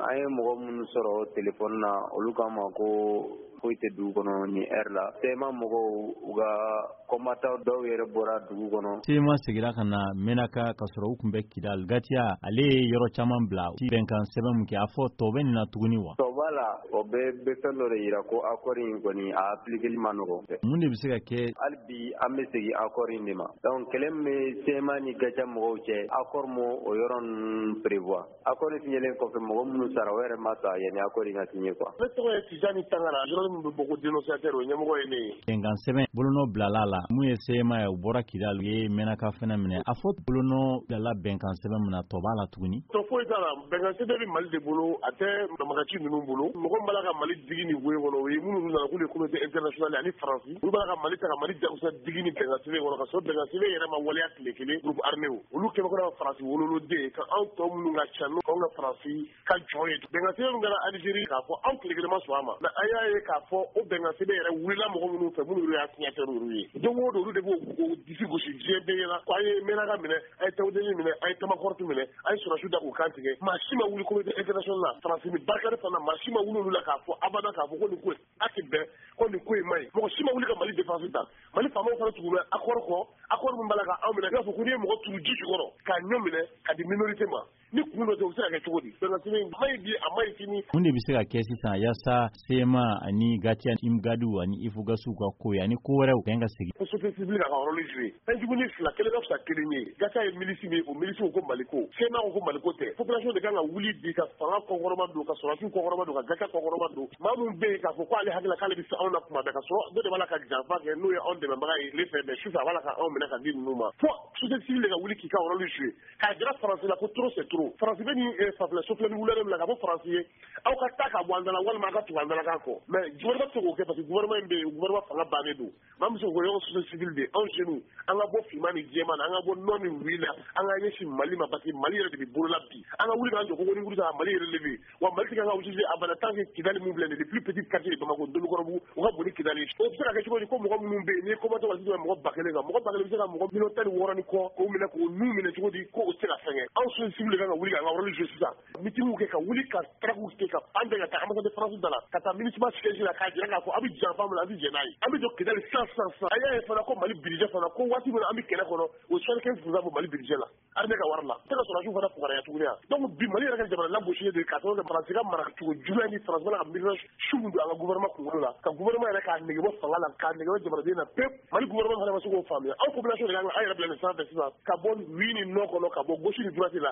an ye mɔgɔ minnu sɔrɔ telefɔni na olu k'a ma ko foyi tɛ dugu kɔnɔ ni heure la. Sema mɔgɔw u ka combattant dɔw yɛrɛ bɔra dugu kɔnɔ. Sema segira ka na Menaka ka sɔrɔ u tun bɛ Kidal. Gatia ale ye yɔrɔ caman bila bɛnkan sɛbɛn min kɛ a fɔ tɔ bɛ nin na tuguni wa? Tɔ b'a la o bɛ fɛn dɔ de yira ko accord in kɔni a appliquer ma nɔgɔn. Mun de bɛ se ka kɛ? Hali bi an bɛ segin accord in de ma. Donc kɛlɛ min bɛ Sema ni Gatia mɔgɔw cɛ accord m'o o yɔrɔ ninnu prévoir. Accord signalen kɔfɛ mɔgɔ minnu sara o yɛrɛ ma sa yanni accord in ka signer quoi. Ne tɔgɔ ye Tijani Tangara, journaliste min bɛ bɔ ko dénonciateur o ɲɛmɔgɔ ye ne ye. Bɛnkan sɛbɛn bolonɔ bilala la mun ye Sema ye u bɔra Kidal u ye Menaka fɛnɛ minɛ a fɔ bolonɔ bilala bɛnkan sɛbɛn min na tɔ b'a la tuguni. Tɔ foyi t'a la bɛnkan sɛbɛn bɛ Mali de bolo a tɛ Mamaci ninnu bolo mɔgɔ min b'a la ka Mali digi ni woyo kɔnɔ o ye minnu nana k'u ye communauté internationale ani Faransi olu b'a la ka Mali ta ka Mali jagosa digi ni bɛnkan sɛbɛn kɔnɔ ka sɔrɔ bɛnkan sɛbɛn yɛrɛ ma waleya tile kelen groupe armé olu kɛmɛ kɔnɔ ka Faransi wololoden ka anw tɔ minnu ka ca n'anw ka Faransi ka jɔn ye bɛnkan sɛbɛn min kɛra Algérie k'a fɔ anw tile kelen ma sɔn a ma mais an y'a ye k'a fɔ o bɛnkan sɛbɛn yɛrɛ wulila mɔgɔ minnu fɛ minnu y'a signataire olu ye don o don olu de b'o disi gosi diɲɛ bɛɛ ɲɛna ko an ye Menaka minɛ an ye Tawudeni minɛ an ye Tamakɔrɔtu minɛ an ye Sɔrɔsiw da k'u kan tigɛ maa si ma wuli communauté internationale la Faransi ni Barkhane fana maa si ma wuli olu la k'a fɔ abada k'a fɔ ko nin ko a tɛ bɛn ko nin ko in man ɲi mɔgɔ si ma wuli ka Mali défense ta Mali faamaw fana tugu bɛ accord kɔ accord min b'a la ka anw minɛ i n'a fɔ ko n'i ye mɔgɔ turu ji jukɔrɔ k'a ɲɔ minɛ ka di minorité ma ni kun dɔ tɛ u bɛ se ka kɛ cogo di bɛnkan sɛbɛn a maɲi bi a maɲi sini. Mun de bɛ se ka kɛ sisan yaasa Sema ani Gatia Imgadu ani Ifogasu ka ko ye ani ko wɛrɛw bɛn ka segin. Société civile ka rôle jouer fɛn jugu ni fila kelen ka fisa kelen ye Gatia ye milisi min ye o milisiw ko Maliko Sema ko Maliko tɛ population de kan ka wuli bi ka fanga kɔkɔrɔma don ka Sɔrɔsiw kɔkɔrɔma don ka Gatia kɔkɔrɔma don maa min bɛ yen k'a fɔ ko ale hakili la k'ale bɛ se anw na kuma bɛɛ ka sɔrɔ dɔ de b'a la ka janfa kɛ n'o ye anw dɛmɛbaga ye ne fɛ mais sufɛ a b'a la ka anw minɛ ka di ninnu ma fo société civile de ka wuli k'i ka rôle jouer k'a jira Faransi la ko trop c'est trop Faransi bɛ ni fanfɛla sofilɛni wulɛrɛ min la ka fɔ Faransi ye aw ka taa ka bɔ an da la walima aw ka tugu an da la kan kɔ mais gouvernement tɛ se k'o kɛ parce que gouvernement in bɛ yen gouvernement fanga bannen don maa min bɛ se k'o yɔrɔ société civile de anw jeunes an ka bɔ finman ni jɛman na an ka bɔ nɔ ni wuli la an ka ɲɛsin Mali ma parce que Mali yɛrɛ de bɛ bolo la bi an ka wuli k'an jɔ koko ni kuru ta Mali yɛrɛ levé wa Mali tɛ kan ka utiliser abada tant que Kidali min filɛ nin ye les plus petits quartiers de Bamako Dolokɔrɔbugu u ka bon ni Kidali o bɛ se ka kɛ cogo di ko mɔgɔ minnu bɛ yen n'i ye commentaire waati dɔ mɔgɔ 1000 kan mɔgɔ 1000 bɛ se ka mɔgɔ 16 ni kɔ k'o minɛ k'o nu minɛ cogo di ko o tɛ se ka fɛngɛ anw société civile de kan ka wuli k'an ka rôle jouer sisan meeting kɛ ka wuli ka traquer kɛ ka an bɛɛ ka taa ambassade de France da la ka taa MINUSMA siège la k'a jira k'a fɔ a bɛ janfa min na a bɛ jɛn n'a ye an bɛ jɔ Kidali san a y'a ye fana ko Mali budget fana ko waati min na an bɛ kɛlɛ kɔnɔ o 75% bɔ Mali budget la armée ka wari la tɛ ka Sɔrɔsiw fana fugaraya tuguni yan donc bi Mali yɛrɛ ka jamana lagosi de ka tɔgɔ Faransi ka mara cogo juguya ni Faransi bɛ ka miliyɔn su min don an ka gouvernement kunkolo la ka gouvernement yɛrɛ k'a nege bɔ fanga la k'a nege bɔ jamanaden na pewu Mali gouvernement fana ma se k'o faamuya anw population de kan an yɛrɛ bila nin sanfɛ sisan ka bɔ wi ni nɔ kɔnɔ ka bɔ gauche ni droite la